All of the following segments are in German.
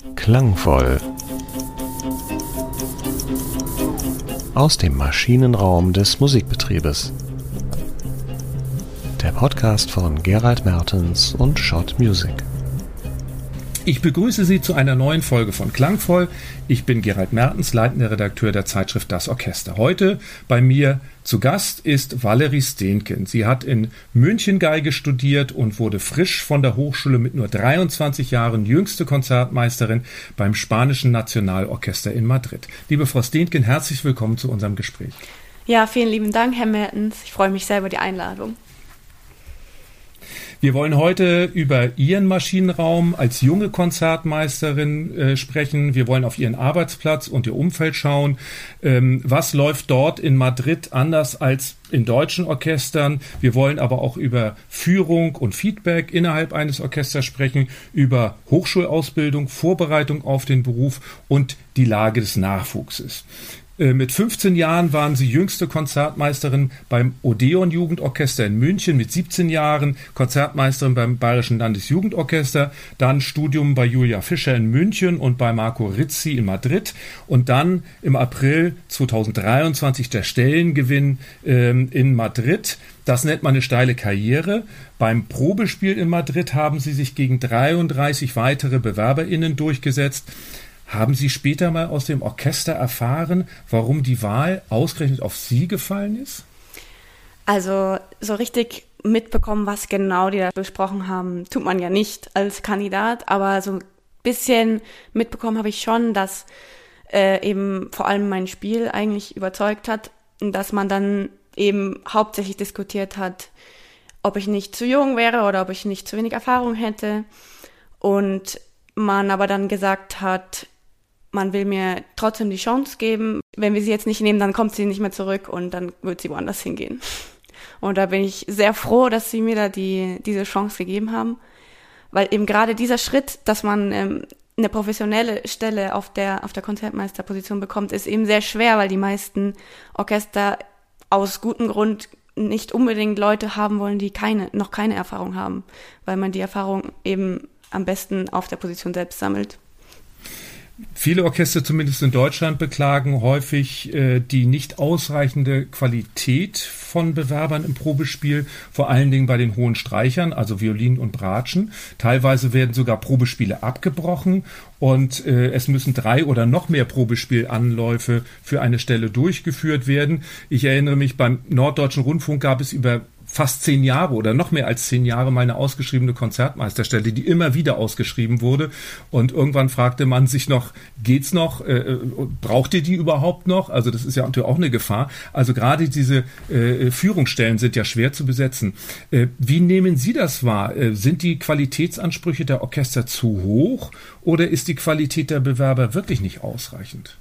Klangvoll. Aus dem Maschinenraum des Musikbetriebes. Der Podcast von Gerald Mertens und Schott Music. Ich begrüße Sie zu einer neuen Folge von Klangvoll. Ich bin Gerald Mertens, leitender Redakteur der Zeitschrift Das Orchester. Heute bei mir zu Gast ist Valerie Steenken. Sie hat in München Geige studiert und wurde frisch von der Hochschule mit nur 23 Jahren jüngste Konzertmeisterin beim Spanischen Nationalorchester in Madrid. Liebe Frau Steenken, herzlich willkommen zu unserem Gespräch. Ja, vielen lieben Dank, Herr Mertens. Ich freue mich sehr über die Einladung. Wir wollen heute über Ihren Maschinenraum als junge Konzertmeisterin sprechen. Wir wollen auf Ihren Arbeitsplatz und Ihr Umfeld schauen. Was läuft dort in Madrid anders als in deutschen Orchestern? Wir wollen aber auch über Führung und Feedback innerhalb eines Orchesters sprechen, über Hochschulausbildung, Vorbereitung auf den Beruf und die Lage des Nachwuchses. Mit 15 Jahren waren sie jüngste Konzertmeisterin beim Odeon-Jugendorchester in München, mit 17 Jahren Konzertmeisterin beim Bayerischen Landesjugendorchester, dann Studium bei Julia Fischer in München und bei Marco Rizzi in Madrid und dann im April 2023 der Stellengewinn in Madrid. Das nennt man eine steile Karriere. Beim Probespiel in Madrid haben sie sich gegen 33 weitere BewerberInnen durchgesetzt. Haben Sie später mal aus dem Orchester erfahren, warum die Wahl ausgerechnet auf Sie gefallen ist? Also so richtig mitbekommen, was genau die da besprochen haben, tut man ja nicht als Kandidat, aber so ein bisschen mitbekommen habe ich schon, dass eben vor allem mein Spiel eigentlich überzeugt hat, dass man dann eben hauptsächlich diskutiert hat, ob ich nicht zu jung wäre oder ob ich nicht zu wenig Erfahrung hätte und man aber dann gesagt hat, man will mir trotzdem die Chance geben. Wenn wir sie jetzt nicht nehmen, dann kommt sie nicht mehr zurück und dann wird sie woanders hingehen. Und da bin ich sehr froh, dass sie mir da diese Chance gegeben haben. Weil eben gerade dieser Schritt, dass man eine professionelle Stelle auf der Konzertmeisterposition bekommt, ist eben sehr schwer, weil die meisten Orchester aus gutem Grund nicht unbedingt Leute haben wollen, die noch keine Erfahrung haben. Weil man die Erfahrung eben am besten auf der Position selbst sammelt. Viele Orchester, zumindest in Deutschland, beklagen häufig die nicht ausreichende Qualität von Bewerbern im Probespiel, vor allen Dingen bei den hohen Streichern, also Violinen und Bratschen. Teilweise werden sogar Probespiele abgebrochen und es müssen 3 oder noch mehr Probespielanläufe für eine Stelle durchgeführt werden. Ich erinnere mich, beim Norddeutschen Rundfunk gab es über fast 10 Jahre oder noch mehr als 10 Jahre meine ausgeschriebene Konzertmeisterstelle, die immer wieder ausgeschrieben wurde. Und irgendwann fragte man sich noch, geht's noch? Braucht ihr die überhaupt noch? Also das ist ja natürlich auch eine Gefahr. Also gerade diese Führungsstellen sind ja schwer zu besetzen. Wie nehmen Sie das wahr? Sind die Qualitätsansprüche der Orchester zu hoch oder ist die Qualität der Bewerber wirklich nicht ausreichend?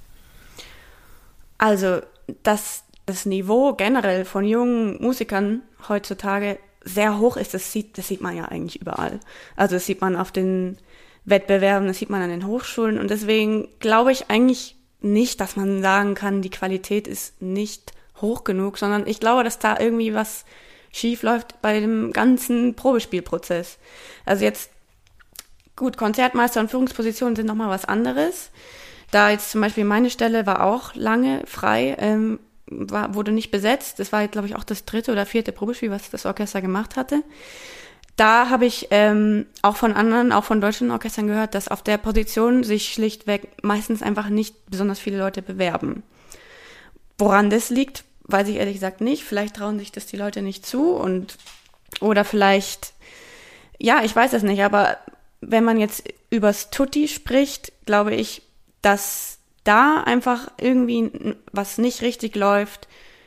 Also das Niveau generell von jungen Musikern heutzutage sehr hoch ist, das sieht man ja eigentlich überall. Also das sieht man auf den Wettbewerben, das sieht man an den Hochschulen und deswegen glaube ich eigentlich nicht, dass man sagen kann, die Qualität ist nicht hoch genug, sondern ich glaube, dass da irgendwie was schief läuft bei dem ganzen Probespielprozess. Also jetzt, gut, Konzertmeister und Führungspositionen sind nochmal was anderes. Da jetzt zum Beispiel meine Stelle war auch lange frei, wurde nicht besetzt. Das war, glaube ich, auch das 3. oder 4. Probespiel, was das Orchester gemacht hatte. Da habe ich auch von deutschen Orchestern gehört, dass auf der Position sich schlichtweg meistens einfach nicht besonders viele Leute bewerben. Woran das liegt, weiß ich ehrlich gesagt nicht. Vielleicht trauen sich das die Leute nicht zu oder vielleicht, ja, ich weiß es nicht, aber wenn man jetzt übers Tutti spricht, glaube ich, dass da einfach irgendwie was nicht richtig läuft,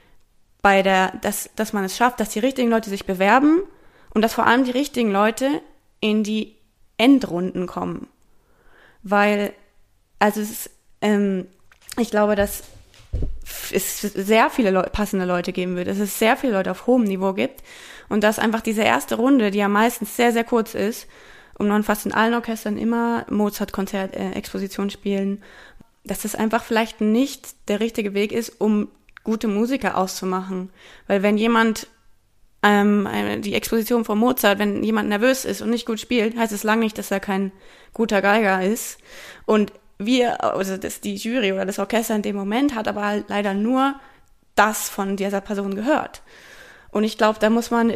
dass man es schafft, dass die richtigen Leute sich bewerben und dass vor allem die richtigen Leute in die Endrunden kommen. Weil, also ich glaube, dass es sehr viele passende Leute geben wird, dass es sehr viele Leute auf hohem Niveau gibt und dass einfach diese erste Runde, die ja meistens sehr, sehr kurz ist, und man fast in allen Orchestern immer Mozart-Konzert, Exposition spielen, dass das einfach vielleicht nicht der richtige Weg ist, um gute Musiker auszumachen. Weil wenn jemand die Exposition von Mozart, wenn jemand nervös ist und nicht gut spielt, heißt es lange nicht, dass er kein guter Geiger ist. Und die Jury oder das Orchester in dem Moment hat aber halt leider nur das von dieser Person gehört. Und ich glaube, da müssen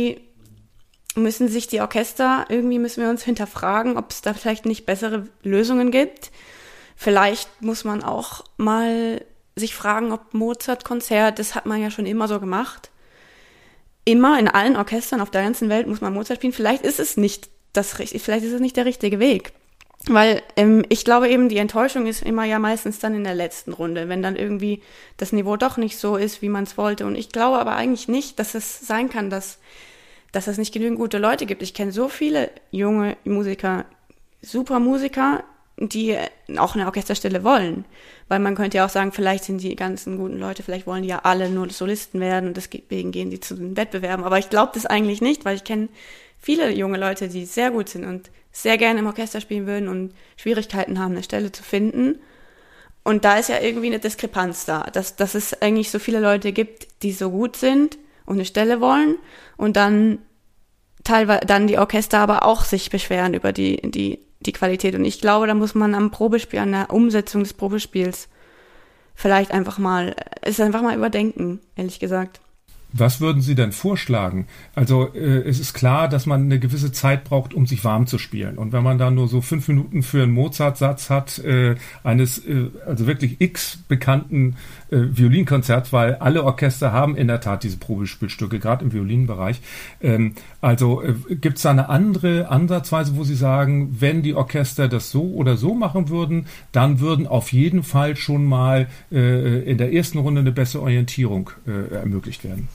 wir uns hinterfragen, ob es da vielleicht nicht bessere Lösungen gibt. Vielleicht muss man auch mal sich fragen, ob Mozart-Konzert, das hat man ja schon immer so gemacht. Immer in allen Orchestern auf der ganzen Welt muss man Mozart spielen. Vielleicht ist es nicht der richtige Weg. Weil ich glaube eben, die Enttäuschung ist immer ja meistens dann in der letzten Runde, wenn dann irgendwie das Niveau doch nicht so ist, wie man es wollte. Und ich glaube aber eigentlich nicht, dass es sein kann, dass es nicht genügend gute Leute gibt. Ich kenne so viele junge Musiker, super Musiker, die auch eine Orchesterstelle wollen. Weil man könnte ja auch sagen, vielleicht sind die ganzen guten Leute, vielleicht wollen die ja alle nur Solisten werden und deswegen gehen die zu den Wettbewerben. Aber ich glaube das eigentlich nicht, weil ich kenne viele junge Leute, die sehr gut sind und sehr gerne im Orchester spielen würden und Schwierigkeiten haben, eine Stelle zu finden. Und da ist ja irgendwie eine Diskrepanz da, dass es eigentlich so viele Leute gibt, die so gut sind und eine Stelle wollen und dann teilweise dann die Orchester aber auch sich beschweren über die Qualität. Und ich glaube, da muss man am Probespiel, an der Umsetzung des Probespiels vielleicht einfach mal überdenken, ehrlich gesagt. Was würden Sie denn vorschlagen? Also es ist klar, dass man eine gewisse Zeit braucht, um sich warm zu spielen. Und wenn man dann nur so 5 Minuten für einen Mozart-Satz hat, also wirklich x bekannten Violinkonzerts, weil alle Orchester haben in der Tat diese Probespielstücke, gerade im Violinbereich. Gibt es da eine andere Ansatzweise, wo Sie sagen, wenn die Orchester das so oder so machen würden, dann würden auf jeden Fall schon mal in der ersten Runde eine bessere Orientierung ermöglicht werden?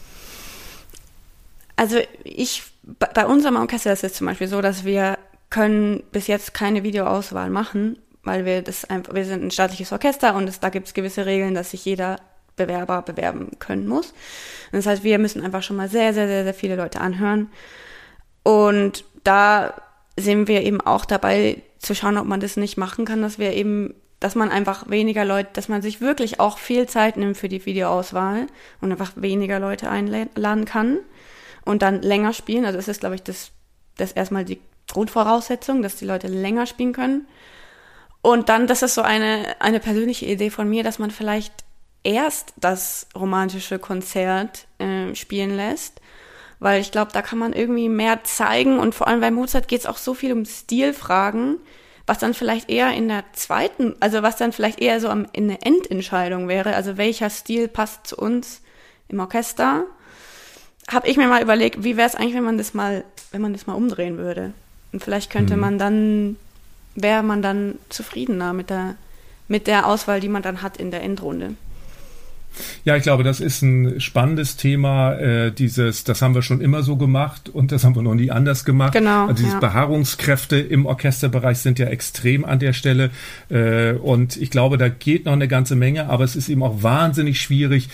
Also bei unserem Orchester ist es zum Beispiel so, dass wir können bis jetzt keine Videoauswahl machen, weil wir sind ein staatliches Orchester und da gibt es gewisse Regeln, dass sich jeder Bewerber bewerben können muss. Und das heißt, wir müssen einfach schon mal sehr, sehr, sehr, sehr viele Leute anhören. Und da sind wir eben auch dabei zu schauen, ob man das nicht machen kann, dass man einfach weniger Leute, dass man sich wirklich auch viel Zeit nimmt für die Videoauswahl und einfach weniger Leute einladen kann und dann länger spielen. Also das ist, glaube ich, das erstmal die Grundvoraussetzung, dass die Leute länger spielen können. Und dann, das ist so eine persönliche Idee von mir, dass man vielleicht erst das romantische Konzert spielen lässt, weil ich glaube, da kann man irgendwie mehr zeigen und vor allem bei Mozart geht es auch so viel um Stilfragen, was dann vielleicht eher was dann vielleicht eher so in der Endentscheidung wäre, also welcher Stil passt zu uns im Orchester, habe ich mir mal überlegt, wie wäre es eigentlich, wenn man das mal umdrehen würde. Und vielleicht könnte wäre man dann zufriedener mit der Auswahl, die man dann hat in der Endrunde. Ja, ich glaube, das ist ein spannendes Thema, das haben wir schon immer so gemacht und das haben wir noch nie anders gemacht. Genau. Also diese Beharrungskräfte im Orchesterbereich sind ja extrem an der Stelle und ich glaube, da geht noch eine ganze Menge, aber es ist eben auch wahnsinnig schwierig,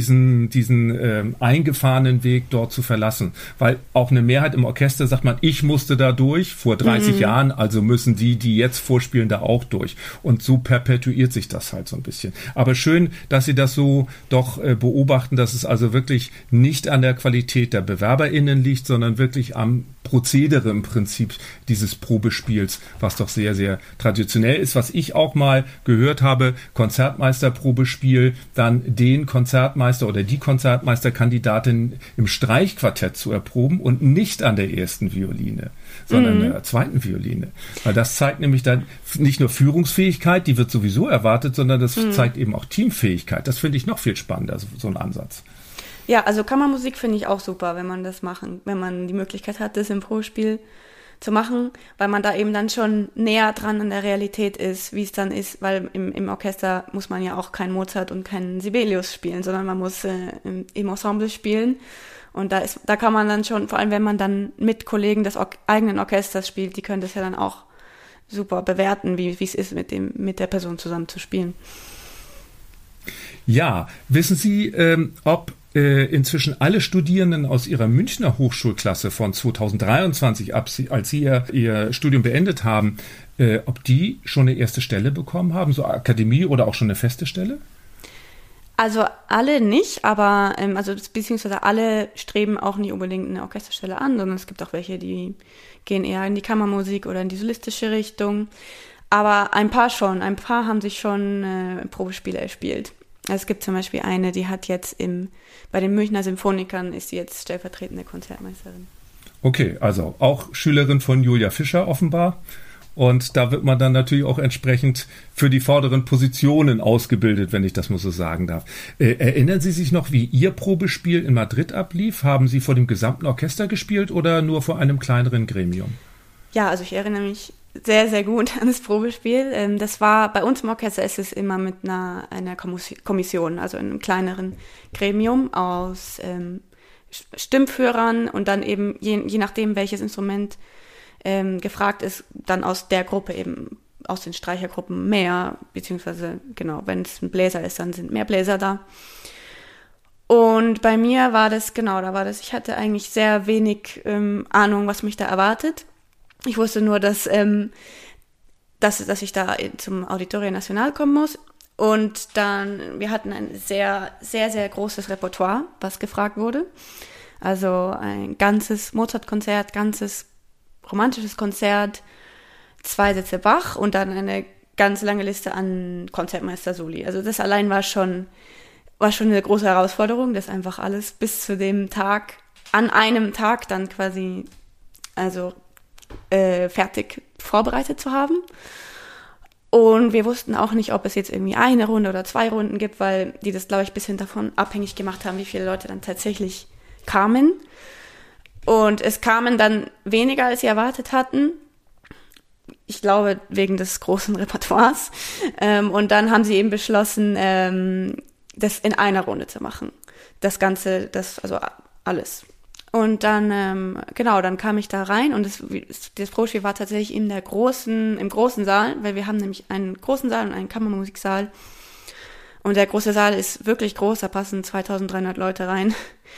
diesen eingefahrenen Weg dort zu verlassen, weil auch eine Mehrheit im Orchester sagt man, ich musste da durch vor 30 Jahren, also müssen die jetzt vorspielen, da auch durch und so perpetuiert sich das halt so ein bisschen. Aber schön, dass Sie das so doch beobachten, dass es also wirklich nicht an der Qualität der BewerberInnen liegt, sondern wirklich am Prozedere im Prinzip dieses Probespiels, was doch sehr, sehr traditionell ist. Was ich auch mal gehört habe, Konzertmeisterprobespiel, dann den Konzertmeister oder die Konzertmeisterkandidatin im Streichquartett zu erproben und nicht an der ersten Violine, sondern an der zweiten Violine. Weil das zeigt nämlich dann nicht nur Führungsfähigkeit, die wird sowieso erwartet, sondern das zeigt eben auch Teamfähigkeit. Das finde ich noch viel spannender, so ein Ansatz. Ja, also Kammermusik finde ich auch super, wenn man die Möglichkeit hat, das im Probespiel zu machen, weil man da eben dann schon näher dran an der Realität ist, wie es dann ist, weil im Orchester muss man ja auch kein Mozart und keinen Sibelius spielen, sondern man muss im Ensemble spielen. Und da kann man dann schon, vor allem wenn man dann mit Kollegen des eigenen Orchesters spielt, die können das ja dann auch super bewerten, wie es ist, mit der Person zusammen zu spielen. Ja, wissen Sie, ob inzwischen alle Studierenden aus Ihrer Münchner Hochschulklasse von 2023, als Sie Ihr Studium beendet haben, ob die schon eine erste Stelle bekommen haben, so Akademie oder auch schon eine feste Stelle? Also alle nicht, aber beziehungsweise alle streben auch nicht unbedingt eine Orchesterstelle an, sondern es gibt auch welche, die gehen eher in die Kammermusik oder in die solistische Richtung. Aber ein paar haben sich schon Probespiele erspielt. Also es gibt zum Beispiel eine, die hat jetzt bei den Münchner Symphonikern ist sie jetzt stellvertretende Konzertmeisterin. Okay, also auch Schülerin von Julia Fischer offenbar. Und da wird man dann natürlich auch entsprechend für die vorderen Positionen ausgebildet, wenn ich das mal so sagen darf. Erinnern Sie sich noch, wie Ihr Probespiel in Madrid ablief? Haben Sie vor dem gesamten Orchester gespielt oder nur vor einem kleineren Gremium? Ja, also ich erinnere mich sehr, sehr gut an das Probespiel. Das war bei uns im Orchester ist es immer mit einer Kommission, also einem kleineren Gremium aus Stimmführern und dann eben je nachdem, welches Instrument gefragt ist, dann aus der Gruppe eben, aus den Streichergruppen mehr, beziehungsweise genau, wenn es ein Bläser ist, dann sind mehr Bläser da. Und bei mir war das, ich hatte eigentlich sehr wenig Ahnung, was mich da erwartet. Ich wusste nur, dass ich da zum Auditorio Nacional kommen muss. Und dann, wir hatten ein sehr, sehr, sehr großes Repertoire, was gefragt wurde. Also ein ganzes Mozart-Konzert, ganzes romantisches Konzert, 2 Sätze Bach und dann eine ganz lange Liste an Konzertmeister Soli. Also das allein war schon eine große Herausforderung, das einfach alles bis zu dem Tag, an einem Tag dann quasi, fertig vorbereitet zu haben. Und wir wussten auch nicht, ob es jetzt irgendwie eine Runde oder 2 Runden gibt, weil die das, glaube ich, ein bisschen davon abhängig gemacht haben, wie viele Leute dann tatsächlich kamen. Und es kamen dann weniger, als sie erwartet hatten. Ich glaube, wegen des großen Repertoires. Und dann haben sie eben beschlossen, das in einer Runde zu machen. Das Ganze, also alles. Und dann, dann kam ich da rein und das Probespiel war tatsächlich im großen Saal, weil wir haben nämlich einen großen Saal und einen Kammermusiksaal. Und der große Saal ist wirklich groß, da passen 2300 Leute rein.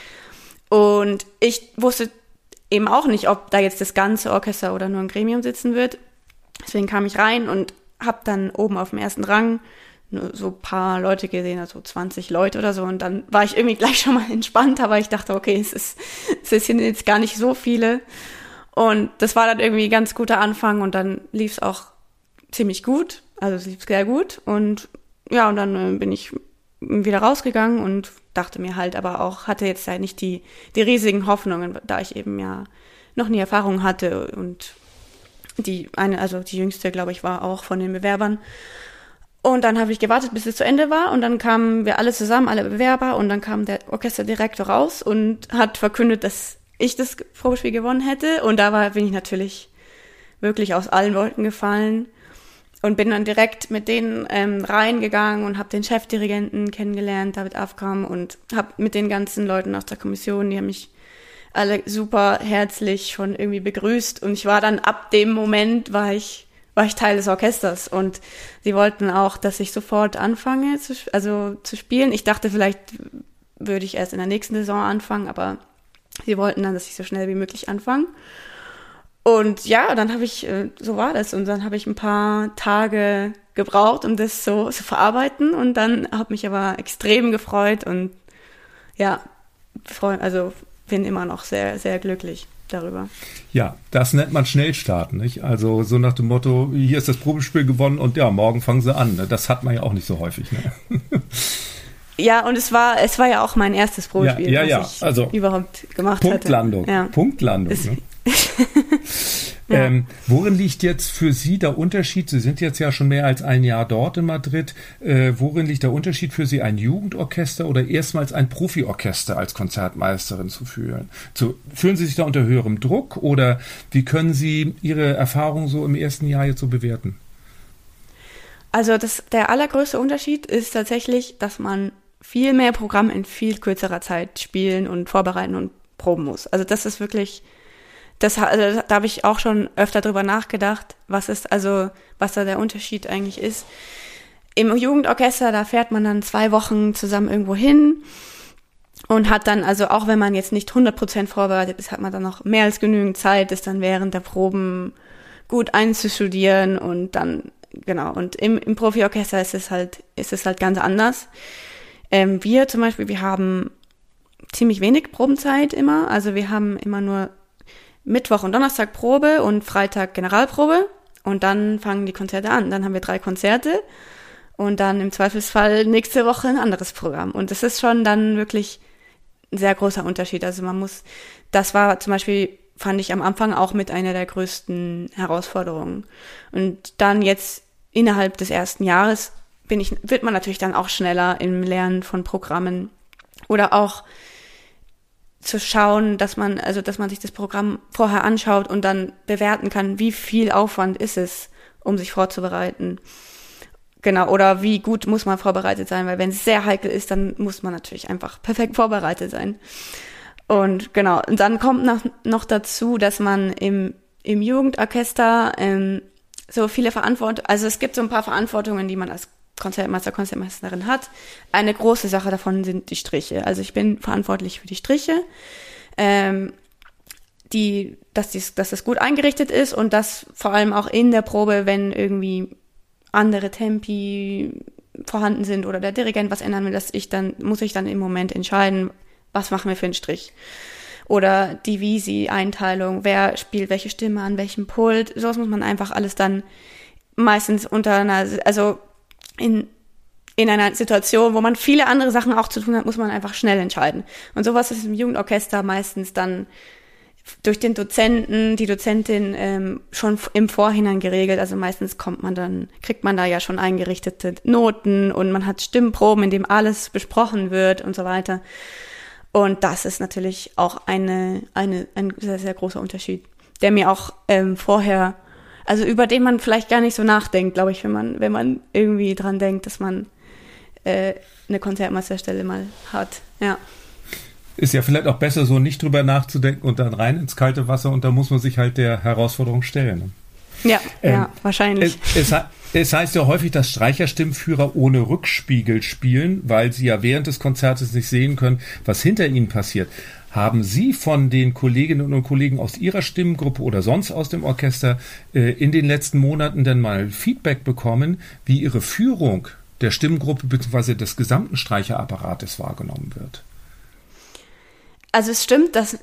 Und ich wusste eben auch nicht, ob da jetzt das ganze Orchester oder nur ein Gremium sitzen wird. Deswegen kam ich rein und habe dann oben auf dem ersten Rang nur so ein paar Leute gesehen, also 20 Leute oder so. Und dann war ich irgendwie gleich schon mal entspannt, aber ich dachte, okay, es sind jetzt gar nicht so viele. Und das war dann irgendwie ein ganz guter Anfang und dann lief es auch ziemlich gut. Also es lief sehr gut. Und ja, und dann bin ich wieder rausgegangen und dachte mir halt, aber auch hatte jetzt halt nicht die riesigen Hoffnungen, da ich eben ja noch nie Erfahrung hatte und die jüngste, glaube ich, war auch von den Bewerbern. Und dann habe ich gewartet, bis es zu Ende war und dann kamen wir alle zusammen, alle Bewerber und dann kam der Orchesterdirektor raus und hat verkündet, dass ich das Probespiel gewonnen hätte und bin ich natürlich wirklich aus allen Wolken gefallen. Und bin dann direkt mit denen reingegangen und habe den Chefdirigenten kennengelernt, David Afkam, und habe mit den ganzen Leuten aus der Kommission, die haben mich alle super herzlich schon irgendwie begrüßt. Und ich war dann ab dem Moment, war ich Teil des Orchesters. Und sie wollten auch, dass ich sofort anfange zu spielen. Ich dachte, vielleicht würde ich erst in der nächsten Saison anfangen, aber sie wollten dann, dass ich so schnell wie möglich anfange. Und ja, dann so war das. Und dann habe ich ein paar Tage gebraucht, um das so zu verarbeiten. Und dann habe mich aber extrem gefreut und ja, bin immer noch sehr, sehr glücklich darüber. Ja, das nennt man Schnellstarten, nicht? Also so nach dem Motto, hier ist das Probespiel gewonnen und ja, morgen fangen sie an. Ne? Das hat man ja auch nicht so häufig. Ne? Ja, und es war ja auch mein erstes Probespiel, was ich überhaupt gemacht Punktlandung. hatte. Punktlandung. Ne? Ja. Worin liegt jetzt für Sie der Unterschied? Sie sind jetzt ja schon mehr als ein Jahr dort in Madrid. Worin liegt der Unterschied für Sie, ein Jugendorchester oder erstmals ein Profiorchester als Konzertmeisterin zu führen? Fühlen Sie sich da unter höherem Druck oder wie können Sie Ihre Erfahrung so im ersten Jahr jetzt so bewerten? Also der allergrößte Unterschied ist tatsächlich, dass man viel mehr Programm in viel kürzerer Zeit spielen und vorbereiten und proben muss. Also das ist wirklich... da habe ich auch schon öfter drüber nachgedacht, was da der Unterschied eigentlich ist. Im Jugendorchester, da fährt man dann 2 Wochen zusammen irgendwo hin und hat dann, also auch wenn man jetzt nicht 100% vorbereitet ist, hat man dann noch mehr als genügend Zeit, das dann während der Proben gut einzustudieren und dann, genau. Und im Profiorchester ist es halt ganz anders. Wir zum Beispiel, wir haben ziemlich wenig Probenzeit immer. Also wir haben immer nur Mittwoch und Donnerstag Probe und Freitag Generalprobe. Und dann fangen die Konzerte an. Dann haben wir 3 Konzerte und dann im Zweifelsfall nächste Woche ein anderes Programm. Und das ist schon dann wirklich ein sehr großer Unterschied. Also das war zum Beispiel, fand ich am Anfang auch mit einer der größten Herausforderungen. Und dann jetzt innerhalb des ersten Jahres wird man natürlich dann auch schneller im Lernen von Programmen oder auch zu schauen, dass man sich das Programm vorher anschaut und dann bewerten kann, wie viel Aufwand ist es, um sich vorzubereiten. Genau, oder wie gut muss man vorbereitet sein, weil wenn es sehr heikel ist, dann muss man natürlich einfach perfekt vorbereitet sein. Und genau, und dann kommt noch dazu, dass man im Jugendorchester so viele Verantwortungen, also es gibt so ein paar Verantwortungen, die man als Konzertmeisterin hat. Eine große Sache davon sind die Striche. Also ich bin verantwortlich für die Striche, dass das gut eingerichtet ist und dass vor allem auch in der Probe, wenn irgendwie andere Tempi vorhanden sind oder der Dirigent was ändern will, muss ich dann im Moment entscheiden, was machen wir für einen Strich. Oder die Visi-Einteilung, wer spielt welche Stimme an welchem Pult. Sowas muss man einfach alles dann meistens in einer Situation, wo man viele andere Sachen auch zu tun hat, muss man einfach schnell entscheiden. Und sowas ist im Jugendorchester meistens dann durch den Dozenten, die Dozentin schon im Vorhinein geregelt. Also meistens kriegt man da ja schon eingerichtete Noten und man hat Stimmproben, in dem alles besprochen wird und so weiter. Und das ist natürlich auch ein sehr, sehr großer Unterschied, der mir auch vorher, also über den man vielleicht gar nicht so nachdenkt, glaube ich, wenn man irgendwie dran denkt, dass man eine Konzertmeisterstelle mal hat. Ja. Ist ja vielleicht auch besser, so nicht drüber nachzudenken und dann rein ins kalte Wasser und da muss man sich halt der Herausforderung stellen. Ja, wahrscheinlich. Es heißt ja häufig, dass Streicherstimmführer ohne Rückspiegel spielen, weil sie ja während des Konzertes nicht sehen können, was hinter ihnen passiert. Haben Sie von den Kolleginnen und Kollegen aus Ihrer Stimmgruppe oder sonst aus dem Orchester in den letzten Monaten denn mal Feedback bekommen, wie Ihre Führung der Stimmgruppe bzw. des gesamten Streicherapparates wahrgenommen wird? Also es stimmt, dass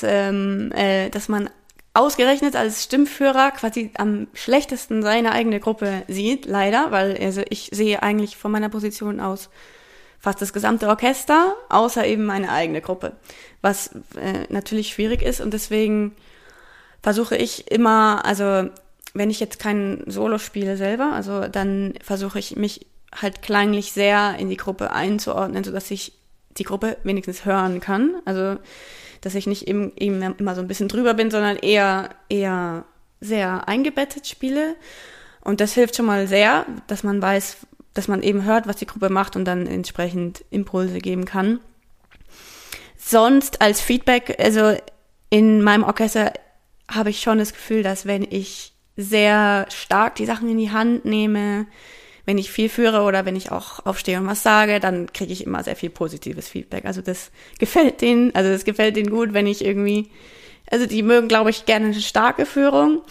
man ausgerechnet als Stimmführer quasi am schlechtesten seine eigene Gruppe sieht, leider, weil also ich sehe eigentlich von meiner Position aus fast das gesamte Orchester, außer eben meine eigene Gruppe, was natürlich schwierig ist und deswegen versuche ich immer, also wenn ich jetzt kein Solo spiele selber, also dann versuche ich mich halt klanglich sehr in die Gruppe einzuordnen, sodass ich die Gruppe wenigstens hören kann, also dass ich nicht eben immer so ein bisschen drüber bin, sondern eher sehr eingebettet spiele. Und das hilft schon mal sehr, dass man weiß, dass man eben hört, was die Gruppe macht und dann entsprechend Impulse geben kann. Sonst als Feedback, also in meinem Orchester habe ich schon das Gefühl, dass wenn ich sehr stark die Sachen in die Hand nehme, wenn ich viel führe oder wenn ich auch aufstehe und was sage, dann kriege ich immer sehr viel positives Feedback. Also das gefällt denen gut, wenn ich irgendwie, also die mögen, glaube ich, gerne eine starke Führung.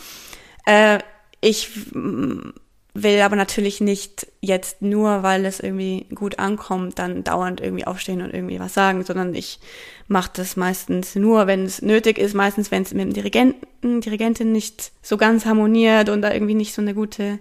Ich will aber natürlich nicht jetzt nur, weil es irgendwie gut ankommt, dann dauernd irgendwie aufstehen und irgendwie was sagen, sondern ich mache das meistens nur, wenn es nötig ist, meistens wenn es mit dem Dirigentin nicht so ganz harmoniert und da irgendwie nicht so eine gute,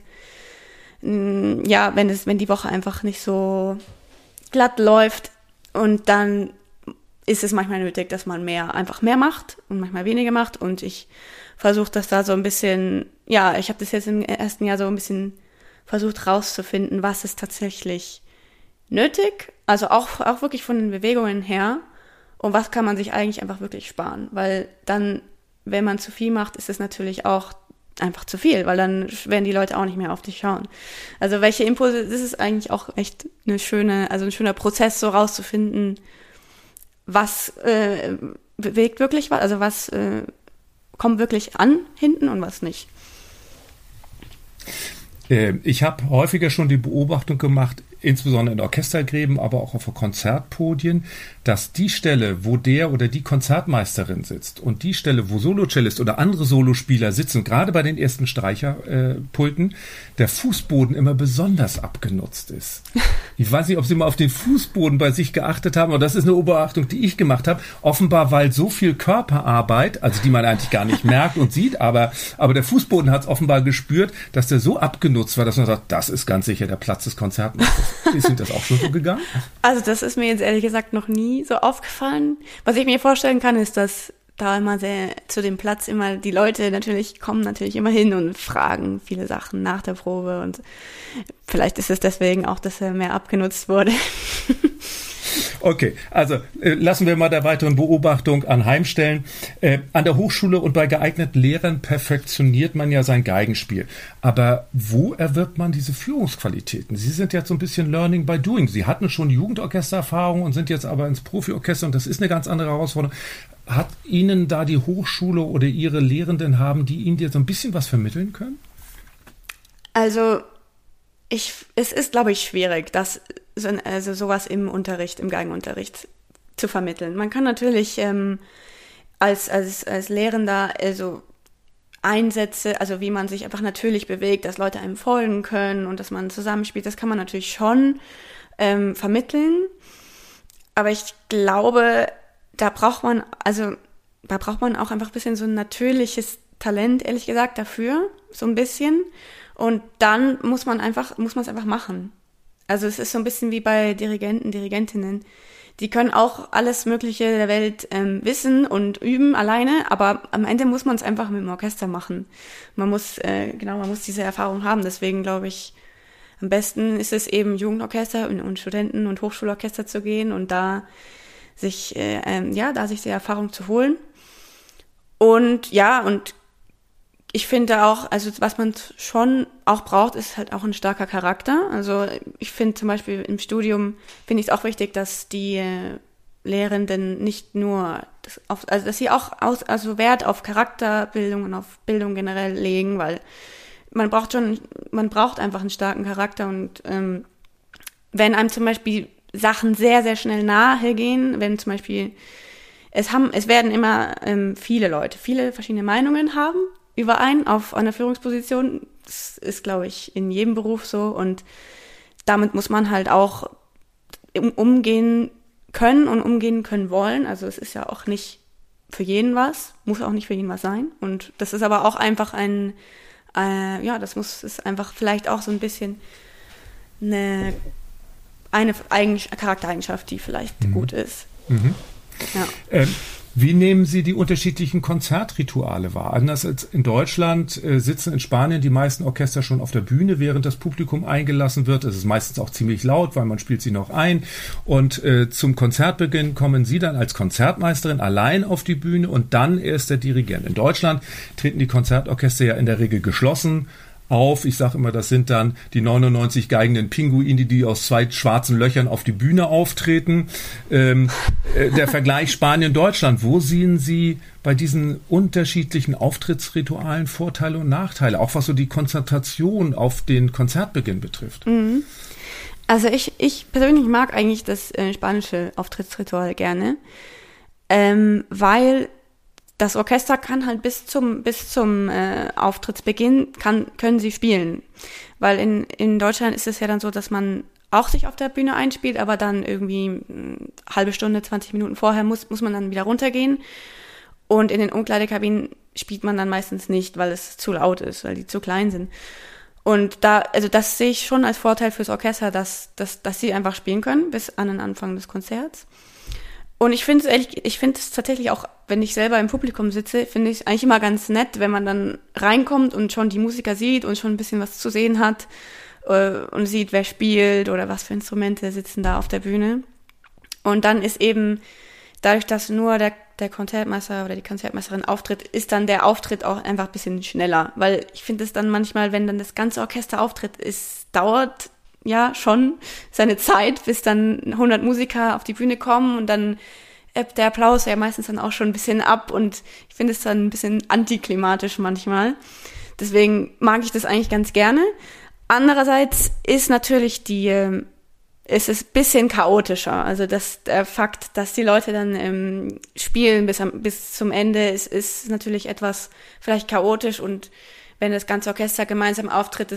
ja, wenn die Woche einfach nicht so glatt läuft und dann ist es manchmal nötig, dass man einfach mehr macht und manchmal weniger macht und ich versuche das da so ein bisschen, ja, ich habe das jetzt im ersten Jahr so ein bisschen versucht rauszufinden, was ist tatsächlich nötig, also auch wirklich von den Bewegungen her und was kann man sich eigentlich einfach wirklich sparen, weil dann, wenn man zu viel macht, ist es natürlich auch einfach zu viel, weil dann werden die Leute auch nicht mehr auf dich schauen. Also welche Impulse, das ist eigentlich auch echt ein schöner Prozess, so rauszufinden, was bewegt wirklich was, also was kommt wirklich an hinten und was nicht. Ich habe häufiger schon die Beobachtung gemacht, insbesondere in Orchestergräben, aber auch auf Konzertpodien, dass die Stelle, wo der oder die Konzertmeisterin sitzt und die Stelle, wo Solocellist oder andere Solospieler sitzen, gerade bei den ersten Streicherpulten, der Fußboden immer besonders abgenutzt ist. Ich weiß nicht, ob Sie mal auf den Fußboden bei sich geachtet haben, aber das ist eine Beobachtung, die ich gemacht habe. Offenbar, weil so viel Körperarbeit, also die man eigentlich gar nicht merkt und sieht, aber der Fußboden hat es offenbar gespürt, dass der so abgenutzt war, dass man sagt, das ist ganz sicher der Platz des Konzertmeisters. Ist Ihnen das auch schon so gegangen? Also das ist mir jetzt ehrlich gesagt noch nie so aufgefallen. Was ich mir vorstellen kann, ist, dass da immer zu dem Platz immer die Leute kommen natürlich immer hin und fragen viele Sachen nach der Probe und vielleicht ist es deswegen auch, dass er mehr abgenutzt wurde. Okay, also lassen wir mal der weiteren Beobachtung anheimstellen. An der Hochschule und bei geeigneten Lehrern perfektioniert man ja sein Geigenspiel. Aber wo erwirbt man diese Führungsqualitäten? Sie sind jetzt so ein bisschen Learning by Doing. Sie hatten schon Jugendorchestererfahrung und sind jetzt aber ins Profiorchester und das ist eine ganz andere Herausforderung. Hat Ihnen da die Hochschule oder Ihre Lehrenden die Ihnen dir so ein bisschen was vermitteln können? Also es ist, glaube ich, schwierig, sowas im Geigenunterricht zu vermitteln. Man kann natürlich als Lehrender Einsätze, also wie man sich einfach natürlich bewegt, dass Leute einem folgen können und dass man zusammenspielt, das kann man natürlich schon vermitteln. Aber ich glaube, da braucht man auch einfach ein bisschen so ein natürliches Talent, ehrlich gesagt, dafür, so ein bisschen. Und dann muss man es einfach machen. Also es ist so ein bisschen wie bei Dirigenten, Dirigentinnen. Die können auch alles Mögliche der Welt wissen und üben alleine, aber am Ende muss man es einfach mit dem Orchester machen. Man muss diese Erfahrung haben. Deswegen glaube ich, am besten ist es eben Jugendorchester und Studenten- und Hochschulorchester zu gehen und da sich die Erfahrung zu holen. Und ich finde auch, also was man schon auch braucht, ist halt auch ein starker Charakter. Also ich finde zum Beispiel im Studium finde ich es auch wichtig, dass die Lehrenden nicht nur, dass sie auch Wert auf Charakterbildung und auf Bildung generell legen, weil man braucht einfach einen starken Charakter und wenn einem zum Beispiel Sachen sehr, sehr schnell nahe gehen, wenn zum Beispiel es werden immer viele Leute viele verschiedene Meinungen haben überein auf einer Führungsposition. Das ist, glaube ich, in jedem Beruf so und damit muss man halt auch umgehen können und umgehen können wollen. Also es ist ja auch nicht für jeden was, muss auch nicht für jeden was sein und das ist aber auch einfach ist einfach vielleicht auch so ein bisschen eine Charaktereigenschaft, die vielleicht gut ist. Mhm. Ja. Wie nehmen Sie die unterschiedlichen Konzertrituale wahr? Anders als in Deutschland sitzen in Spanien die meisten Orchester schon auf der Bühne, während das Publikum eingelassen wird. Es ist meistens auch ziemlich laut, weil man spielt sie noch ein. Und zum Konzertbeginn kommen Sie dann als Konzertmeisterin allein auf die Bühne und dann erst der Dirigent. In Deutschland treten die Konzertorchester ja in der Regel geschlossen auf. Ich sage immer, das sind dann die 99 geigenden Pinguine, die aus 2 schwarzen Löchern auf die Bühne auftreten. Der Vergleich Spanien-Deutschland, wo sehen Sie bei diesen unterschiedlichen Auftrittsritualen Vorteile und Nachteile, auch was so die Konzentration auf den Konzertbeginn betrifft? Also ich persönlich mag eigentlich das spanische Auftrittsritual gerne, weil das Orchester kann halt bis zum Auftrittsbeginn können sie spielen. Weil in Deutschland ist es ja dann so, dass man auch sich auf der Bühne einspielt, aber dann irgendwie halbe Stunde, 20 Minuten vorher muss man dann wieder runtergehen. Und in den Umkleidekabinen spielt man dann meistens nicht, weil es zu laut ist, weil die zu klein sind. Und das sehe ich schon als Vorteil fürs Orchester, dass sie einfach spielen können bis an den Anfang des Konzerts. Und ich finde es tatsächlich auch, wenn ich selber im Publikum sitze, finde ich es eigentlich immer ganz nett, wenn man dann reinkommt und schon die Musiker sieht und schon ein bisschen was zu sehen hat und sieht, wer spielt oder was für Instrumente sitzen da auf der Bühne. Und dann ist eben, dadurch, dass nur der Konzertmeister oder die Konzertmeisterin auftritt, ist dann der Auftritt auch einfach ein bisschen schneller. Weil ich finde es dann manchmal, wenn dann das ganze Orchester auftritt, dauert ja schon seine Zeit, bis dann 100 Musiker auf die Bühne kommen und dann ebbt der Applaus ja meistens dann auch schon ein bisschen ab und ich finde es dann ein bisschen antiklimatisch manchmal. Deswegen mag ich das eigentlich ganz gerne. Andererseits ist natürlich es ist ein bisschen chaotischer. Also der Fakt, dass die Leute dann spielen bis zum Ende, ist natürlich etwas vielleicht chaotisch und wenn das ganze Orchester gemeinsam auftritt,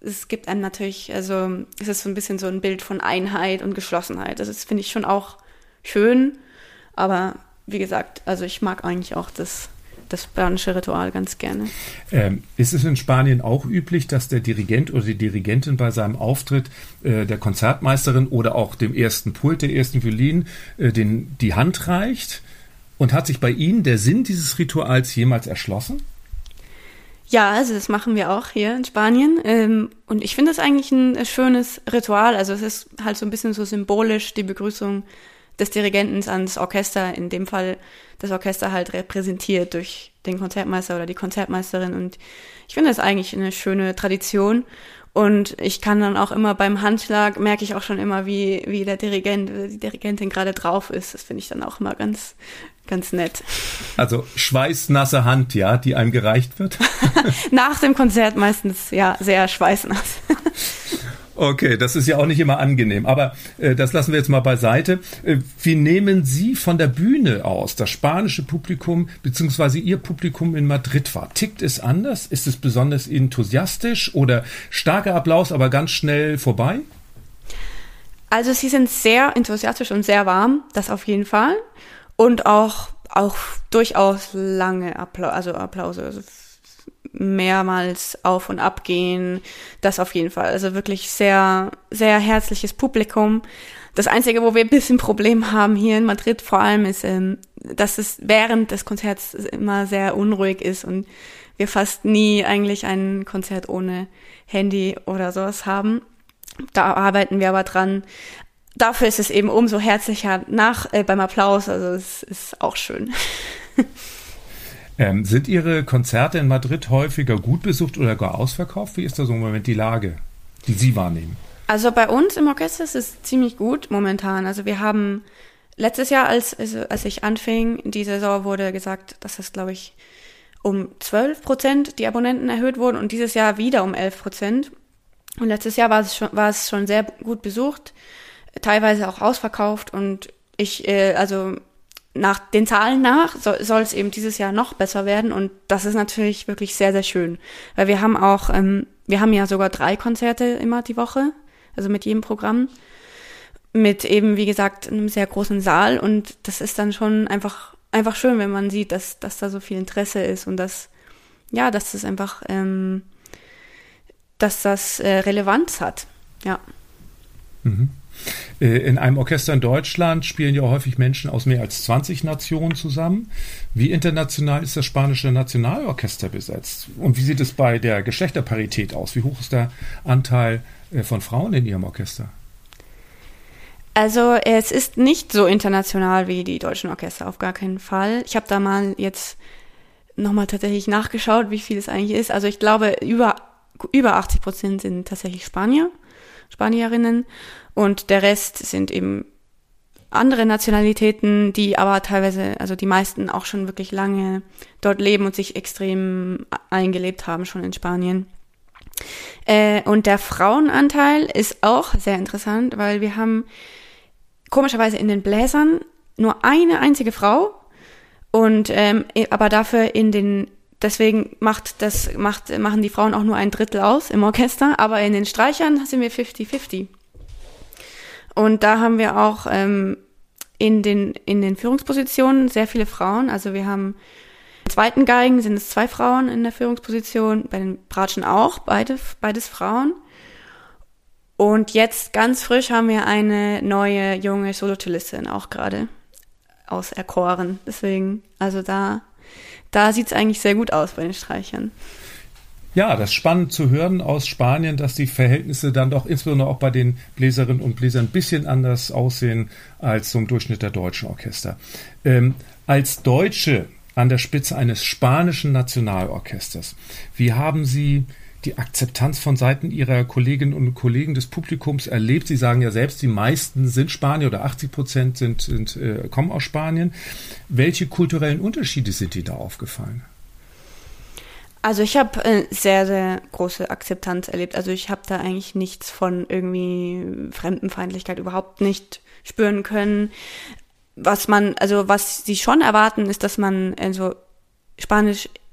es gibt einem natürlich, also es ist so ein bisschen so ein Bild von Einheit und Geschlossenheit. Also das finde ich schon auch schön, aber wie gesagt, also ich mag eigentlich auch das spanische Ritual ganz gerne. Ist es in Spanien auch üblich, dass der Dirigent oder die Dirigentin bei seinem Auftritt der Konzertmeisterin oder auch dem ersten Pult, der ersten Violin, die Hand reicht? Und hat sich bei Ihnen der Sinn dieses Rituals jemals erschlossen? Ja, also das machen wir auch hier in Spanien. Und ich finde das eigentlich ein schönes Ritual. Also es ist halt so ein bisschen so symbolisch die Begrüßung des Dirigenten ans Orchester, in dem Fall das Orchester halt repräsentiert durch den Konzertmeister oder die Konzertmeisterin. Und ich finde das eigentlich eine schöne Tradition. Und ich kann dann auch immer beim Handschlag, merke ich auch schon immer, wie der Dirigent oder die Dirigentin gerade drauf ist. Das finde ich dann auch immer ganz, ganz nett. Also schweißnasse Hand, ja, die einem gereicht wird? Nach dem Konzert meistens, ja, sehr schweißnass. Okay, das ist ja auch nicht immer angenehm, aber das lassen wir jetzt mal beiseite. Wie nehmen Sie von der Bühne aus das spanische Publikum bzw. Ihr Publikum in Madrid wahr? Tickt es anders? Ist es besonders enthusiastisch oder starker Applaus, aber ganz schnell vorbei? Also sie sind sehr enthusiastisch und sehr warm, das auf jeden Fall. Und auch durchaus lange Applause, also mehrmals auf und ab gehen, das auf jeden Fall. Also wirklich sehr, sehr herzliches Publikum. Das Einzige, wo wir ein bisschen Problem haben hier in Madrid vor allem, ist, dass es während des Konzerts immer sehr unruhig ist und wir fast nie eigentlich ein Konzert ohne Handy oder sowas haben. Da arbeiten wir aber dran. Dafür ist es eben umso herzlicher beim Applaus, also es ist auch schön. Sind Ihre Konzerte in Madrid häufiger gut besucht oder gar ausverkauft? Wie ist da so im Moment die Lage, die Sie wahrnehmen? Also bei uns im Orchester ist es ziemlich gut momentan. Also wir haben letztes Jahr, als ich anfing, die Saison wurde gesagt, dass es, glaube ich, um 12% die Abonnenten erhöht wurden und dieses Jahr wieder um 11%. Und letztes Jahr war es schon sehr gut besucht, teilweise auch ausverkauft und also nach den Zahlen soll es eben dieses Jahr noch besser werden und das ist natürlich wirklich sehr, sehr schön, weil wir haben auch, wir haben ja sogar 3 Konzerte immer die Woche, also mit jedem Programm, mit eben, wie gesagt, einem sehr großen Saal und das ist dann schon einfach schön, wenn man sieht, dass da so viel Interesse ist und dass das einfach, dass das Relevanz hat, ja. Mhm. In einem Orchester in Deutschland spielen ja häufig Menschen aus mehr als 20 Nationen zusammen. Wie international ist das spanische Nationalorchester besetzt? Und wie sieht es bei der Geschlechterparität aus? Wie hoch ist der Anteil von Frauen in Ihrem Orchester? Also es ist nicht so international wie die deutschen Orchester, auf gar keinen Fall. Ich habe da mal jetzt nochmal tatsächlich nachgeschaut, wie viel es eigentlich ist. Also ich glaube, über 80% sind tatsächlich Spanierinnen. Und der Rest sind eben andere Nationalitäten, die aber teilweise, also die meisten auch schon wirklich lange dort leben und sich extrem eingelebt haben schon in Spanien. Und der Frauenanteil ist auch sehr interessant, weil wir haben komischerweise in den Bläsern nur eine einzige Frau und aber dafür deswegen machen die Frauen auch nur 1/3 aus im Orchester, aber in den Streichern sind wir 50-50. Und da haben wir auch in den Führungspositionen sehr viele Frauen. Also wir haben in zweiten Geigen sind es 2 Frauen in der Führungsposition, bei den Bratschen auch, beides Frauen. Und jetzt ganz frisch haben wir eine neue junge Solocellistin auch gerade auserkoren. Deswegen, also da sieht es eigentlich sehr gut aus bei den Streichern. Ja, das ist spannend zu hören aus Spanien, dass die Verhältnisse dann doch insbesondere auch bei den Bläserinnen und Bläsern ein bisschen anders aussehen als so im Durchschnitt der deutschen Orchester. Als Deutsche an der Spitze eines spanischen Nationalorchesters, wie haben Sie die Akzeptanz von Seiten Ihrer Kolleginnen und Kollegen des Publikums erlebt? Sie sagen ja selbst, die meisten sind Spanier oder 80% kommen aus Spanien. Welche kulturellen Unterschiede sind Ihnen da aufgefallen? Also ich habe sehr, sehr große Akzeptanz erlebt. Also ich habe da eigentlich nichts von irgendwie Fremdenfeindlichkeit überhaupt nicht spüren können. Was sie schon erwarten, ist, dass man also Spanisch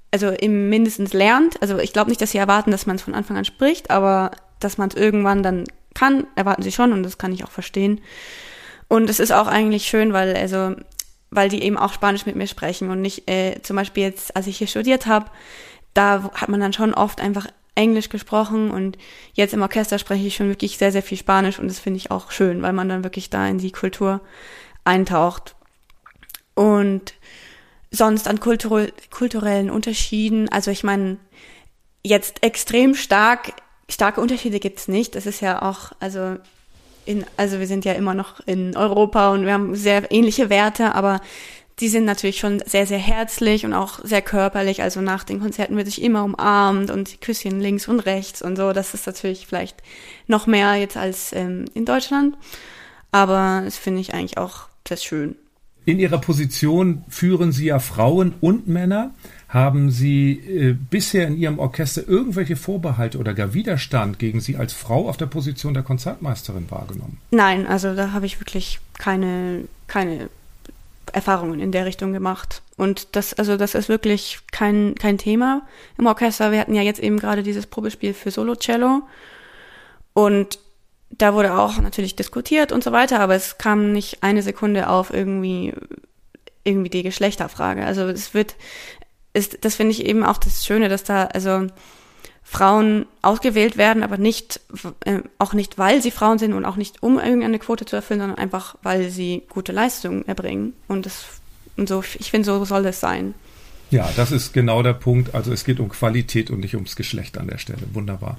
also im mindestens lernt. Also ich glaube nicht, dass sie erwarten, dass man es von Anfang an spricht, aber dass man es irgendwann dann kann, erwarten sie schon und das kann ich auch verstehen. Und es ist auch eigentlich schön, weil die eben auch Spanisch mit mir sprechen und nicht, zum Beispiel jetzt, als ich hier studiert habe, da hat man dann schon oft einfach Englisch gesprochen und jetzt im Orchester spreche ich schon wirklich sehr, sehr viel Spanisch und das finde ich auch schön, weil man dann wirklich da in die Kultur eintaucht. Und sonst an kulturellen Unterschieden, also ich meine, jetzt extrem starke Unterschiede gibt's nicht. Das ist ja auch, also wir sind ja immer noch in Europa und wir haben sehr ähnliche Werte, aber die sind natürlich schon sehr, sehr herzlich und auch sehr körperlich. Also nach den Konzerten wird sich immer umarmt und Küsschen links und rechts und so. Das ist natürlich vielleicht noch mehr jetzt als in Deutschland. Aber das finde ich eigentlich auch sehr schön. In Ihrer Position führen Sie ja Frauen und Männer. Haben Sie bisher in Ihrem Orchester irgendwelche Vorbehalte oder gar Widerstand gegen Sie als Frau auf der Position der Konzertmeisterin wahrgenommen? Nein, also da habe ich wirklich keine Erfahrungen in der Richtung gemacht. Und das ist wirklich kein Thema im Orchester. Wir hatten ja jetzt eben gerade dieses Probespiel für Solo-Cello und da wurde auch natürlich diskutiert und so weiter, aber es kam nicht eine Sekunde auf irgendwie die Geschlechterfrage. Also das finde ich eben auch das Schöne, dass da also Frauen ausgewählt werden, aber auch nicht, weil sie Frauen sind und auch nicht, um irgendeine Quote zu erfüllen, sondern einfach, weil sie gute Leistungen erbringen. Und so, ich finde, so soll es sein. Ja, das ist genau der Punkt. Also es geht um Qualität und nicht ums Geschlecht an der Stelle. Wunderbar.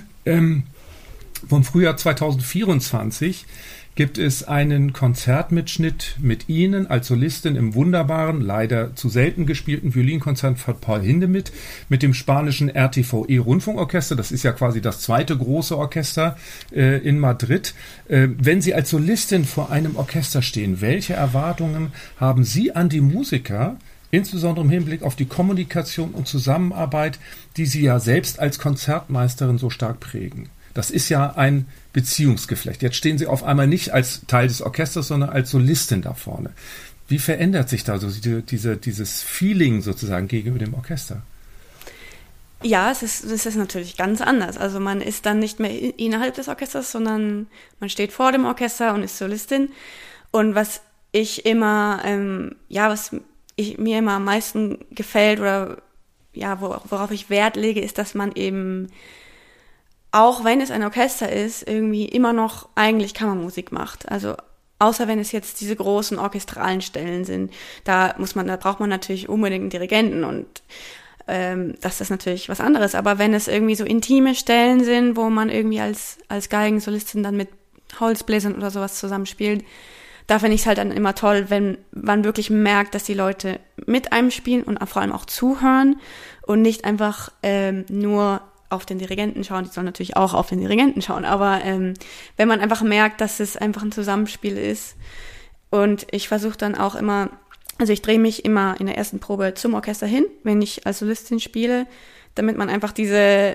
Vom Frühjahr 2024 gibt es einen Konzertmitschnitt mit Ihnen als Solistin im wunderbaren, leider zu selten gespielten Violinkonzert von Paul Hindemith mit dem spanischen RTVE Rundfunkorchester. Das ist ja quasi das zweite große Orchester in Madrid. Wenn Sie als Solistin vor einem Orchester stehen, welche Erwartungen haben Sie an die Musiker, insbesondere im Hinblick auf die Kommunikation und Zusammenarbeit, die Sie ja selbst als Konzertmeisterin so stark prägen? Das ist ja ein Beziehungsgeflecht. Jetzt stehen Sie auf einmal nicht als Teil des Orchesters, sondern als Solistin da vorne. Wie verändert sich da so dieses Feeling sozusagen gegenüber dem Orchester? Ja, es ist natürlich ganz anders. Also man ist dann nicht mehr innerhalb des Orchesters, sondern man steht vor dem Orchester und ist Solistin. Und was ich immer, mir immer am meisten gefällt oder ja, worauf ich Wert lege, ist, dass man eben auch wenn es ein Orchester ist, irgendwie immer noch eigentlich Kammermusik macht. Also außer wenn es jetzt diese großen orchestralen Stellen sind, da braucht man natürlich unbedingt einen Dirigenten und das ist natürlich was anderes. Aber wenn es irgendwie so intime Stellen sind, wo man irgendwie als Geigensolistin dann mit Holzbläsern oder sowas zusammenspielt, da finde ich es halt dann immer toll, wenn man wirklich merkt, dass die Leute mit einem spielen und vor allem auch zuhören und nicht einfach nur auf den Dirigenten schauen, die sollen natürlich auch auf den Dirigenten schauen, aber wenn man einfach merkt, dass es einfach ein Zusammenspiel ist und ich versuche dann auch immer, also ich drehe mich immer in der ersten Probe zum Orchester hin, wenn ich als Solistin spiele, damit man einfach diese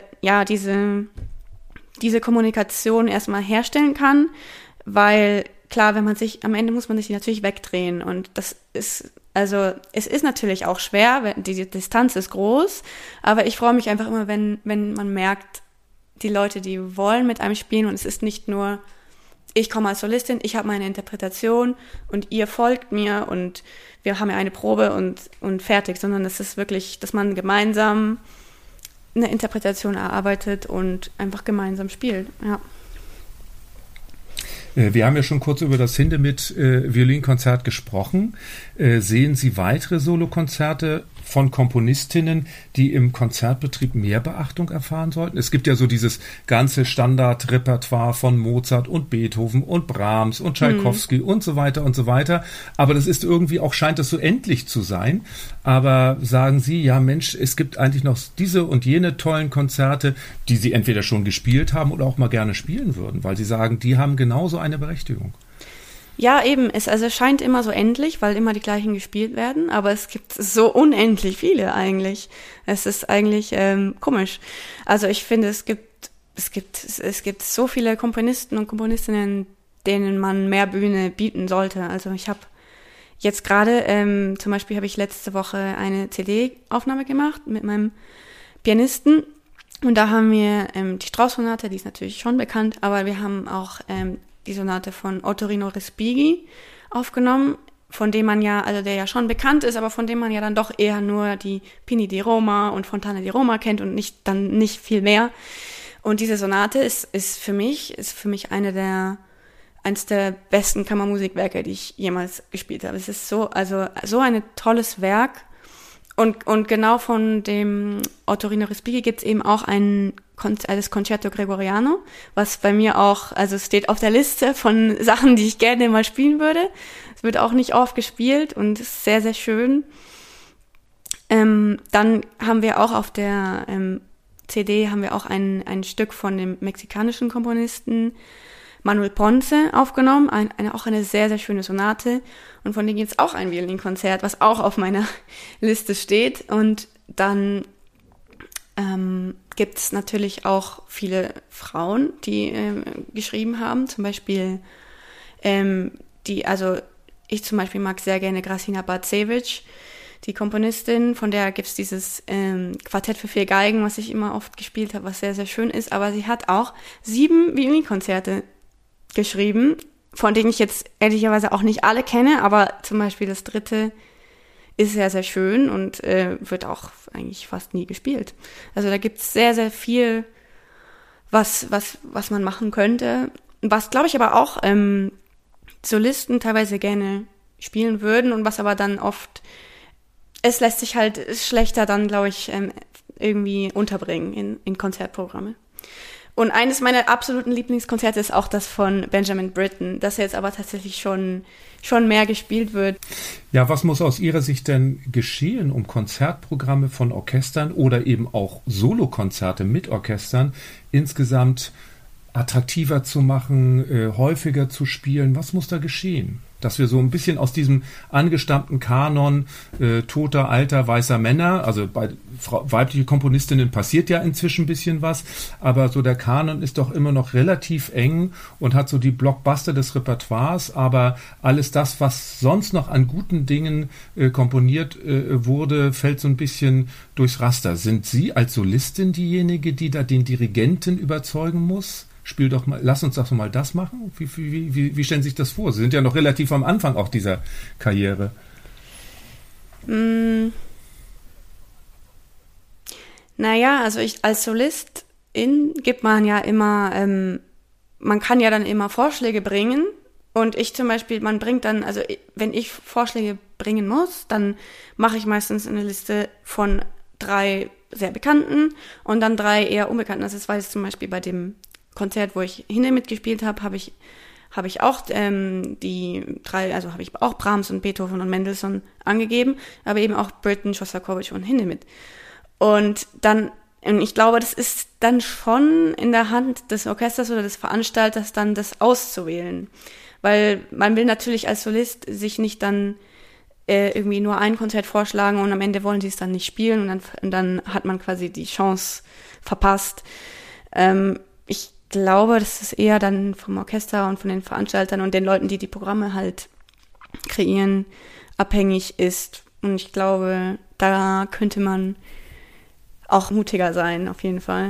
Kommunikation erstmal herstellen kann, weil klar, am Ende muss man sich natürlich wegdrehen und es ist natürlich auch schwer, die Distanz ist groß, aber ich freue mich einfach immer, wenn man merkt, die Leute, die wollen mit einem spielen und es ist nicht nur, ich komme als Solistin, ich habe meine Interpretation und ihr folgt mir und wir haben ja eine Probe und fertig, sondern es ist wirklich, dass man gemeinsam eine Interpretation erarbeitet und einfach gemeinsam spielt, ja. Wir haben ja schon kurz über das Hindemith-Violinkonzert gesprochen. Sehen Sie weitere Solokonzerte von Komponistinnen, die im Konzertbetrieb mehr Beachtung erfahren sollten? Es gibt ja so dieses ganze Standardrepertoire von Mozart und Beethoven und Brahms und Tschaikowski und so weiter und so weiter. Aber das ist irgendwie auch, scheint es so endlich zu sein. Aber sagen Sie, ja Mensch, es gibt eigentlich noch diese und jene tollen Konzerte, die Sie entweder schon gespielt haben oder auch mal gerne spielen würden, weil Sie sagen, die haben genauso eine Berechtigung. Ja, eben. Es scheint immer so endlich, weil immer die gleichen gespielt werden, aber es gibt so unendlich viele eigentlich. Es ist eigentlich komisch. Also ich finde, es gibt so viele Komponisten und Komponistinnen, denen man mehr Bühne bieten sollte. Also ich habe jetzt gerade, zum Beispiel habe ich letzte Woche eine CD-Aufnahme gemacht mit meinem Pianisten. Und da haben wir die Strauss-Sonate, die ist natürlich schon bekannt, aber wir haben auch die Sonate von Ottorino Respighi aufgenommen, von dem man ja, also der ja schon bekannt ist, aber von dem man ja dann doch eher nur die Pini di Roma und Fontane di Roma kennt und nicht viel mehr. Und diese Sonate ist für mich eins der besten Kammermusikwerke, die ich jemals gespielt habe. Es ist so ein tolles Werk. Und genau von dem Ottorino Respighi gibt's eben auch das Concerto Gregoriano, was bei mir auch, also steht auf der Liste von Sachen, die ich gerne mal spielen würde. Es wird auch nicht oft gespielt und ist sehr, sehr schön. Dann haben wir auch auf der CD haben wir auch ein Stück von dem mexikanischen Komponisten Manuel Ponce aufgenommen, auch eine sehr, sehr schöne Sonate. Und von dem gibt's auch ein Violinkonzert, was auch auf meiner Liste steht. Und dann gibt's natürlich auch viele Frauen, die geschrieben haben. Zum Beispiel ich zum Beispiel mag sehr gerne Gracina Bacevich, die Komponistin, von der gibt's dieses Quartett für 4 Geigen, was ich immer oft gespielt habe, was sehr, sehr schön ist. Aber sie hat auch 7 Violinkonzerte geschrieben, von denen ich jetzt ehrlicherweise auch nicht alle kenne, aber zum Beispiel das 3. ist sehr, sehr schön und wird auch eigentlich fast nie gespielt. Also da gibt's sehr, sehr viel, was man machen könnte. Was, glaube ich, aber auch Solisten teilweise gerne spielen würden und was aber dann oft, es lässt sich halt schlechter dann, glaube ich, irgendwie unterbringen in Konzertprogramme. Und eines meiner absoluten Lieblingskonzerte ist auch das von Benjamin Britten, das jetzt aber tatsächlich schon mehr gespielt wird. Ja, was muss aus Ihrer Sicht denn geschehen, um Konzertprogramme von Orchestern oder eben auch Solokonzerte mit Orchestern insgesamt attraktiver zu machen, häufiger zu spielen? Was muss da geschehen? Dass wir so ein bisschen aus diesem angestammten Kanon toter, alter, weißer Männer, also bei weibliche Komponistinnen passiert ja inzwischen ein bisschen was, aber so der Kanon ist doch immer noch relativ eng und hat so die Blockbuster des Repertoires, aber alles das, was sonst noch an guten Dingen komponiert wurde, fällt so ein bisschen durchs Raster. Sind Sie als Solistin diejenige, die da den Dirigenten überzeugen muss? Lass uns doch mal das machen. Wie stellen Sie sich das vor? Sie sind ja noch relativ am Anfang auch dieser Karriere. Naja, also als Solistin gibt man ja immer, man kann ja dann immer Vorschläge bringen. Und ich zum Beispiel, man bringt dann, also wenn ich Vorschläge bringen muss, dann mache ich meistens eine Liste von 3 sehr bekannten und dann 3 eher unbekannten. Also das war jetzt zum Beispiel bei dem Konzert, wo ich Hinde mitgespielt habe, habe ich auch die 3, also habe ich auch Brahms und Beethoven und Mendelssohn angegeben, aber eben auch Britten, Schostakowitsch und Hinde mit. Und ich glaube, das ist dann schon in der Hand des Orchesters oder des Veranstalters, dann das auszuwählen. Weil man will natürlich als Solist sich nicht dann irgendwie nur ein Konzert vorschlagen und am Ende wollen sie es dann nicht spielen und dann hat man quasi die Chance verpasst. Ich glaube, dass es eher dann vom Orchester und von den Veranstaltern und den Leuten, die die Programme halt kreieren, abhängig ist. Und ich glaube, da könnte man auch mutiger sein, auf jeden Fall.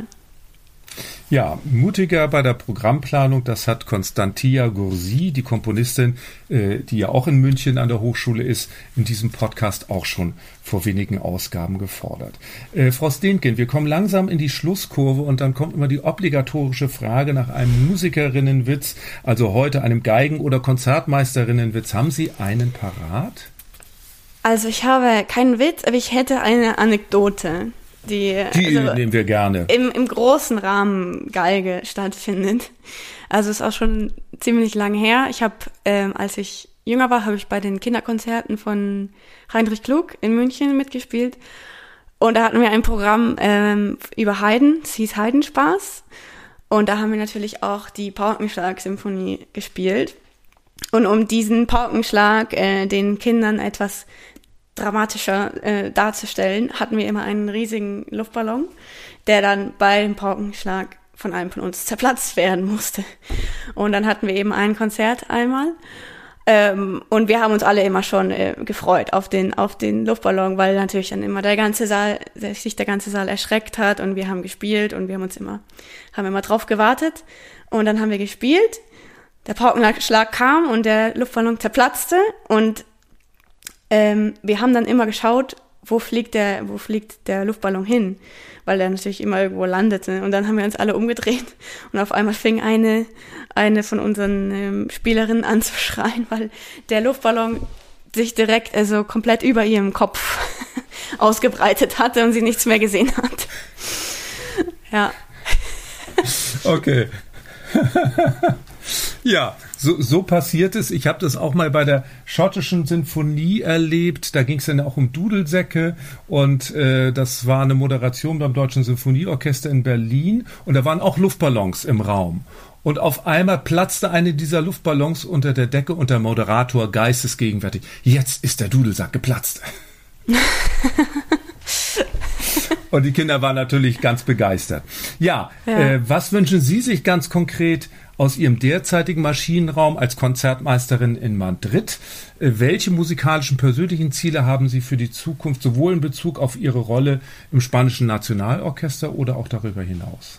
Ja, mutiger bei der Programmplanung, das hat Constantia Gursi, die Komponistin, die ja auch in München an der Hochschule ist, in diesem Podcast auch schon vor wenigen Ausgaben gefordert. Frau Steenkin, wir kommen langsam in die Schlusskurve und dann kommt immer die obligatorische Frage nach einem Musikerinnenwitz, also heute einem Geigen- oder Konzertmeisterinnenwitz. Haben Sie einen parat? Also ich habe keinen Witz, aber ich hätte eine Anekdote, die nehmen wir gerne. Im großen Rahmen Geige stattfindet. Also ist auch schon ziemlich lang her. Ich habe, als ich jünger war, habe ich bei den Kinderkonzerten von Heinrich Klug in München mitgespielt. Und da hatten wir ein Programm über Haydn, es hieß Haydn-Spaß. Und da haben wir natürlich auch die Paukenschlag-Symphonie gespielt. Und um diesen Paukenschlag den Kindern etwas dramatischer darzustellen, hatten wir immer einen riesigen Luftballon, der dann bei dem Paukenschlag von einem von uns zerplatzt werden musste. Und dann hatten wir eben ein Konzert einmal Und wir haben uns alle immer schon gefreut auf den Luftballon, weil natürlich dann immer der ganze Saal erschreckt hat und wir haben gespielt und wir haben immer drauf gewartet und dann haben wir gespielt. Der Paukenschlag kam und der Luftballon zerplatzte und wir haben dann immer geschaut, wo fliegt der Luftballon hin, weil der natürlich immer irgendwo landete. Und dann haben wir uns alle umgedreht und auf einmal fing eine von unseren Spielerinnen an zu schreien, weil der Luftballon sich direkt komplett über ihrem Kopf ausgebreitet hatte und sie nichts mehr gesehen hat. Ja. Okay. Ja, so passiert es. Ich habe das auch mal bei der schottischen Sinfonie erlebt. Da ging es dann auch um Dudelsäcke und das war eine Moderation beim Deutschen Sinfonieorchester in Berlin und da waren auch Luftballons im Raum. Und auf einmal platzte eine dieser Luftballons unter der Decke und der Moderator geistesgegenwärtig. Jetzt ist der Dudelsack geplatzt. Und die Kinder waren natürlich ganz begeistert. Ja. Was wünschen Sie sich ganz konkret aus Ihrem derzeitigen Maschinenraum als Konzertmeisterin in Madrid? Welche musikalischen persönlichen Ziele haben Sie für die Zukunft, sowohl in Bezug auf Ihre Rolle im Spanischen Nationalorchester oder auch darüber hinaus?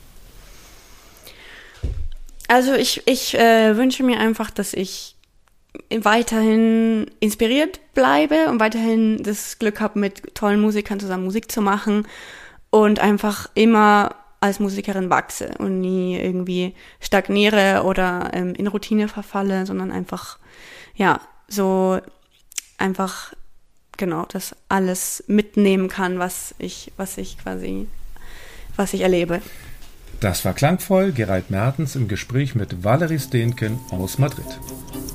Also ich wünsche mir einfach, dass ich weiterhin inspiriert bleibe und weiterhin das Glück habe, mit tollen Musikern zusammen Musik zu machen und einfach immer als Musikerin wachse und nie irgendwie stagniere oder in Routine verfalle, sondern einfach, das alles mitnehmen kann, was ich erlebe. Das war klangvoll. Gerald Mertens im Gespräch mit Valerie Steenken aus Madrid.